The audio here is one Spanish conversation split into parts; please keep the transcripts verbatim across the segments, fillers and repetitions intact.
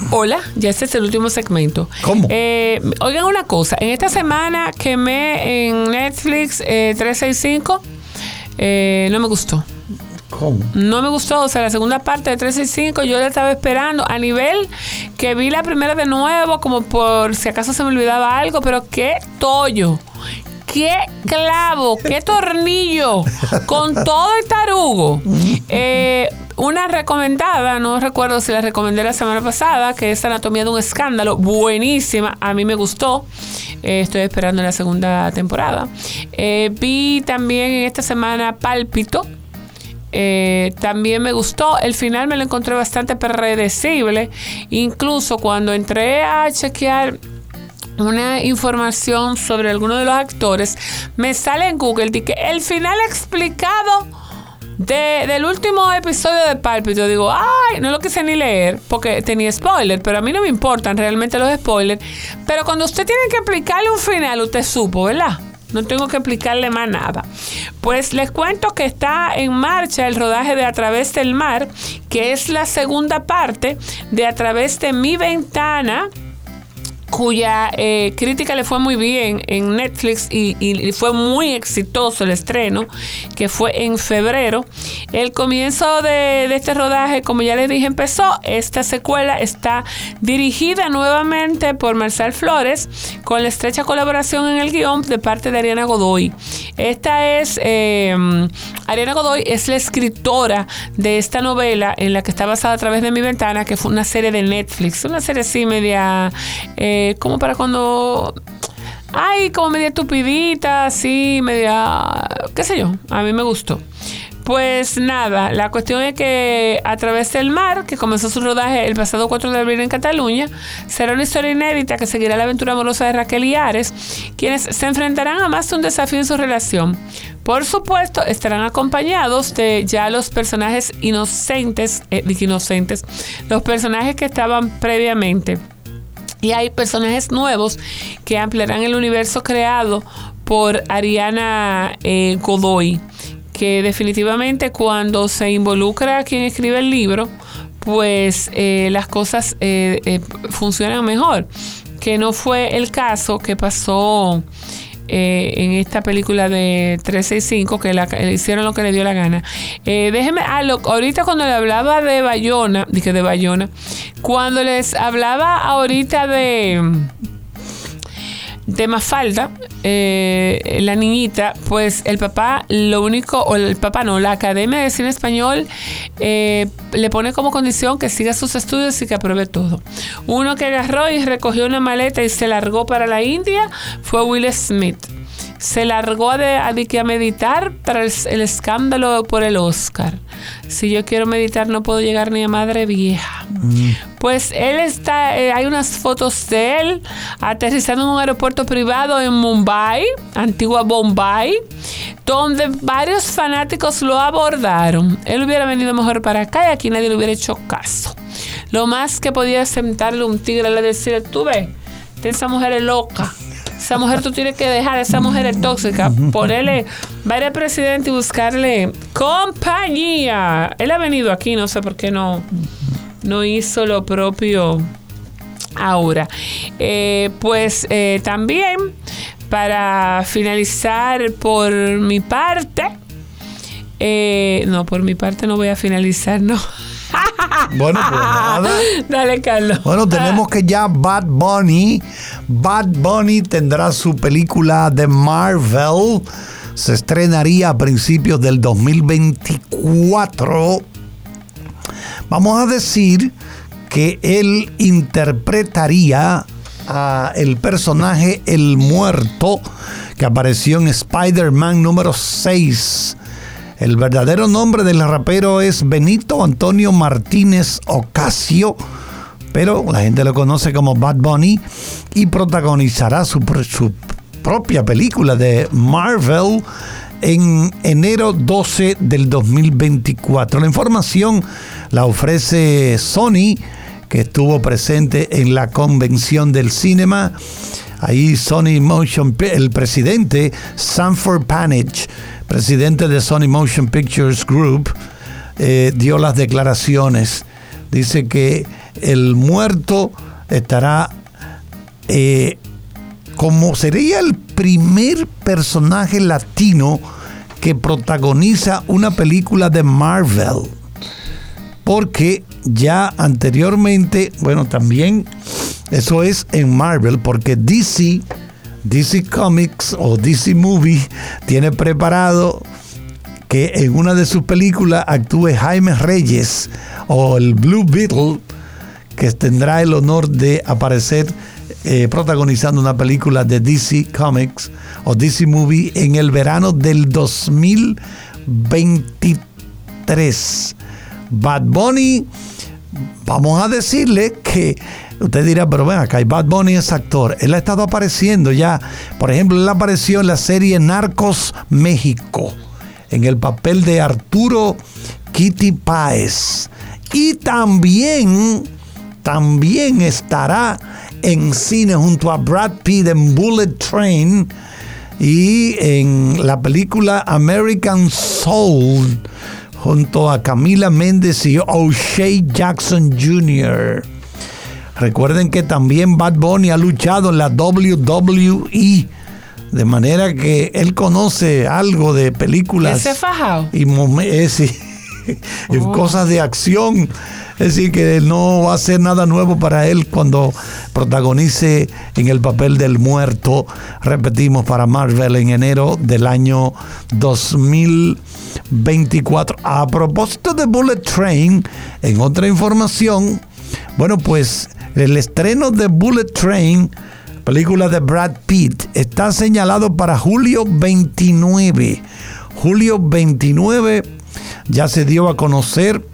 Hola, ya este es el último segmento. ¿Cómo? Eh, oigan una cosa, en esta semana quemé en Netflix eh, trescientos sesenta y cinco, eh, no me gustó. ¿Cómo? No me gustó, o sea, la segunda parte de trescientos sesenta y cinco yo la estaba esperando a nivel que vi la primera de nuevo, como por si acaso se me olvidaba algo, pero qué tollo. ¡Qué clavo! ¡Qué tornillo! Con todo el tarugo. Eh, una recomendada, no recuerdo si la recomendé la semana pasada, que es Anatomía de un Escándalo. Buenísima, a mí me gustó. Eh, estoy esperando la segunda temporada. Eh, vi también en esta semana Pálpito. Eh, también me gustó. El final me lo encontré bastante predecible. Incluso cuando entré a chequear una información sobre alguno de los actores, me sale en Google de que el final explicado de, del último episodio de Pálpito. Digo, ay, no lo quise ni leer porque tenía spoiler, pero a mí no me importan realmente los spoilers. Pero cuando usted tiene que explicarle un final, usted supo, ¿verdad? No tengo que explicarle más nada. Pues les cuento que está en marcha el rodaje de A Través del Mar, que es la segunda parte de A Través de mi Ventana, cuya eh, crítica le fue muy bien en Netflix y, y fue muy exitoso el estreno, que fue en febrero. El comienzo de, de este rodaje, como ya les dije, empezó. Esta secuela está dirigida nuevamente por Marcial Flores, con la estrecha colaboración en el guión de parte de Ariana Godoy. Esta es, eh, Ariana Godoy es la escritora de esta novela en la que está basada A Través de mi Ventana, que fue una serie de Netflix, una serie así media... Eh, como para cuando ay, como media estupidita, así, media, qué sé yo, a mí me gustó. Pues nada, la cuestión es que A Través del Mar, que comenzó su rodaje el pasado cuatro de abril en Cataluña, será una historia inédita que seguirá la aventura amorosa de Raquel y Ares, quienes se enfrentarán a más de un desafío en su relación. Por supuesto, estarán acompañados de ya los personajes inocentes, eh, inocentes, los personajes que estaban previamente. Y hay personajes nuevos que ampliarán el universo creado por Ariana eh, Godoy, que definitivamente cuando se involucra quien escribe el libro, pues eh, las cosas eh, eh, funcionan mejor, que no fue el caso que pasó eh, en esta película de trescientos sesenta y cinco, que la, le hicieron lo que le dio la gana. Eh, déjeme, ah, lo, ahorita cuando le hablaba de Bayona, dije de Bayona, cuando les hablaba ahorita de de Mafalda, eh, la niñita, pues el papá, lo único, o el papá no, la Academia de Cine Español eh, le pone como condición que siga sus estudios y que apruebe todo. Uno que agarró y recogió una maleta y se largó para la India fue Will Smith. Se largó a, de, a, de, a meditar para el, el escándalo por el Oscar. Si yo quiero meditar no puedo llegar ni a madre vieja. Mm. Pues él está, eh, hay unas fotos de él aterrizando en un aeropuerto privado en Mumbai, antigua Bombay, donde varios fanáticos lo abordaron. Él hubiera venido mejor para acá y aquí nadie le hubiera hecho caso. Lo más que podía sentarle un tigre y decirle, tú ves, esa mujer es loca. Esa mujer tú tienes que dejar, esa mujer es tóxica. Ponerle, va a ir al presidente y buscarle compañía. Él ha venido aquí, no sé por qué no, no hizo lo propio ahora. Eh, pues eh, también, para finalizar por mi parte, eh, no, por mi parte no voy a finalizar, no. Bueno, pues nada. Dale, Carlos. Bueno, tenemos que ya Bad Bunny, Bad Bunny tendrá su película de Marvel. Se estrenaría a principios del dos mil veinticuatro. Vamos a decir que él interpretaría a el personaje El Muerto, que apareció en Spider-Man número seis. El verdadero nombre del rapero es Benito Antonio Martínez Ocasio, pero la gente lo conoce como Bad Bunny, y protagonizará su, su propia película de Marvel en enero doce del dos mil veinticuatro. La información la ofrece Sony, que estuvo presente en la convención del cinema. Ahí Sony Motion, el presidente Sanford Panich, presidente de Sony Motion Pictures Group, eh, dio las declaraciones. Dice que el muerto estará eh, como sería el primer personaje latino que protagoniza una película de Marvel. Porque ya anteriormente, bueno, también eso es en Marvel, porque D C, D C Comics o D C Movie tiene preparado que en una de sus películas actúe Jaime Reyes o el Blue Beetle, que tendrá el honor de aparecer eh, protagonizando una película de D C Comics o D C Movie en el verano del dos mil veintitrés. Bad Bunny, vamos a decirle que usted dirá, pero ven acá, Bad Bunny es actor. Él ha estado apareciendo ya. Por ejemplo, él apareció en la serie Narcos México, en el papel de Arturo Kitty Páez. Y también, también estará en cine junto a Brad Pitt en Bullet Train y en la película American Soul junto a Camila Méndez y O'Shea Jackson junior Recuerden que también Bad Bunny ha luchado en la W W E, de manera que él conoce algo de películas. ¿Ese fajado? Y, y oh. cosas de acción. Es decir, que no va a ser nada nuevo para él cuando protagonice en el papel del muerto, repetimos, para Marvel en enero del año dos mil veinticuatro. A propósito de Bullet Train, en otra información, bueno, pues el estreno de Bullet Train, película de Brad Pitt, está señalado para julio veintinueve. Julio veintinueve ya se dio a conocer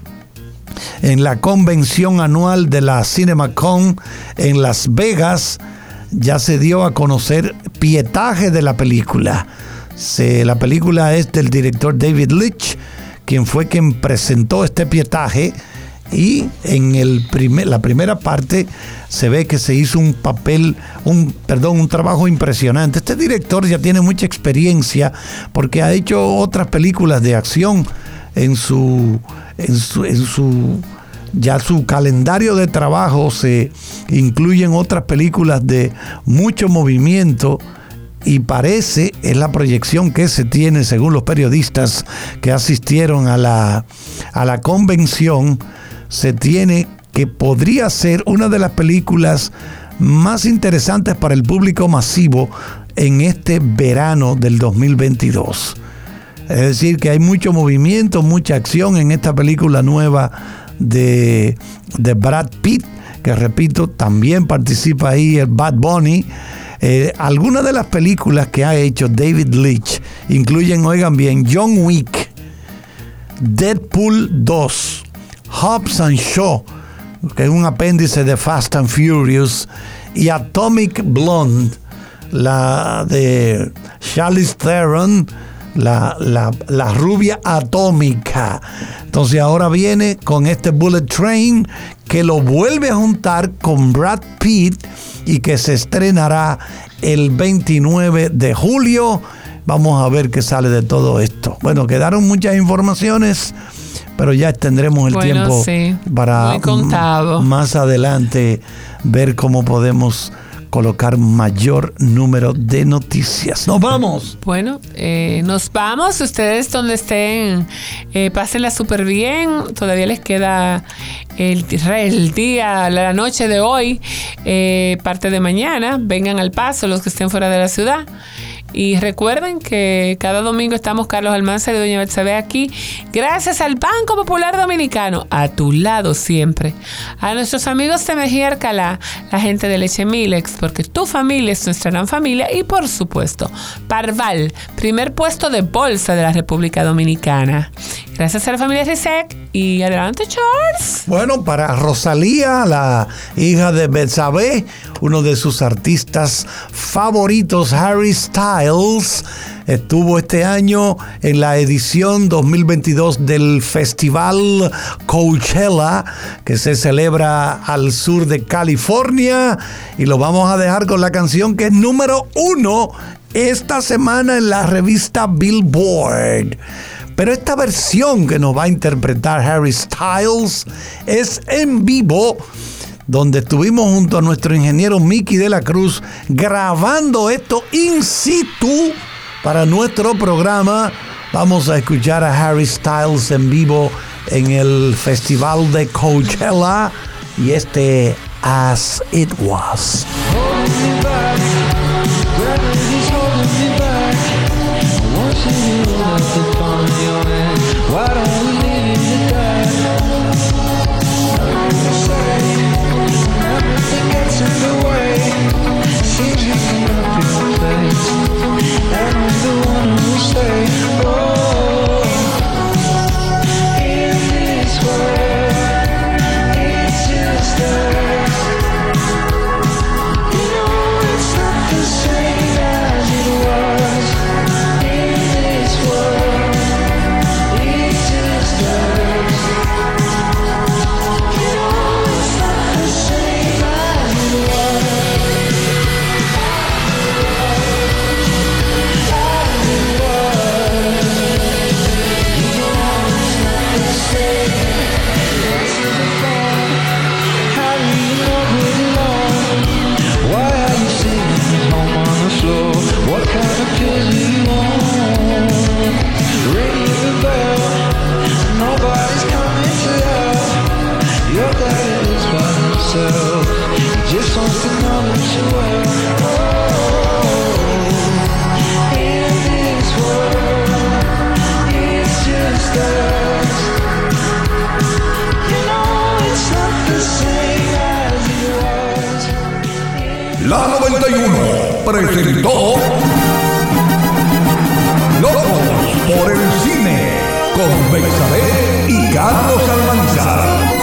en la convención anual de la CinemaCon en Las Vegas. Ya se dio a conocer pietaje de la película. Se, la película es del director David Leitch, quien fue quien presentó este pietaje, y en el primer, la primera parte se ve que se hizo un papel, un perdón, un trabajo impresionante. Este director ya tiene mucha experiencia porque ha hecho otras películas de acción en su en su, en su ya su calendario de trabajo. Se incluyen otras películas de mucho movimiento y parece, es la proyección que se tiene según los periodistas que asistieron a la a la convención, se tiene que podría ser una de las películas más interesantes para el público masivo en este verano del dos mil veintidós. Es decir, que hay mucho movimiento, mucha acción en esta película nueva de, de Brad Pitt, que repito, también participa ahí el Bad Bunny. Eh, algunas de las películas que ha hecho David Leitch incluyen, oigan bien, John Wick, Deadpool dos, Hobbs and Shaw, que es un apéndice de Fast and Furious, y Atomic Blonde, la de Charlize Theron, La, la, la rubia atómica. Entonces ahora viene con este Bullet Train, que lo vuelve a juntar con Brad Pitt y que se estrenará el veintinueve de julio. Vamos a ver qué sale de todo esto. Bueno, quedaron muchas informaciones, pero ya tendremos el bueno, tiempo sí, para m- más adelante ver cómo podemos colocar mayor número de noticias. ¡Nos vamos! Bueno, eh, nos vamos. Ustedes donde estén, eh, pásenla súper bien. Todavía les queda el, el día, la noche de hoy, eh, parte de mañana. Vengan al Paso los que estén fuera de la ciudad. Y recuerden que cada domingo estamos Carlos Almanzar y Doña Betsabe aquí, gracias al Banco Popular Dominicano, a tu lado siempre. A nuestros amigos de Mejía Alcalá, la gente de Leche Milex, porque tu familia es nuestra gran familia. Y por supuesto, Parval, primer puesto de bolsa de la República Dominicana. Gracias a la familia Rizek. Y adelante, Charles. Bueno, para Rosalía, la hija de Betsabe, uno de sus artistas favoritos, Harry Styles, estuvo este año en la edición dos mil veintidós del Festival Coachella, que se celebra al sur de California, y lo vamos a dejar con la canción que es número uno esta semana en la revista Billboard. Pero esta versión que nos va a interpretar Harry Styles es en vivo, donde estuvimos junto a nuestro ingeniero Mickey de la Cruz grabando esto in situ para nuestro programa. Vamos a escuchar a Harry Styles en vivo en el Festival de Coachella y este As It Was. La noventa y uno presentó Locos por el Cine con Bexabé y Carlos Almanzar.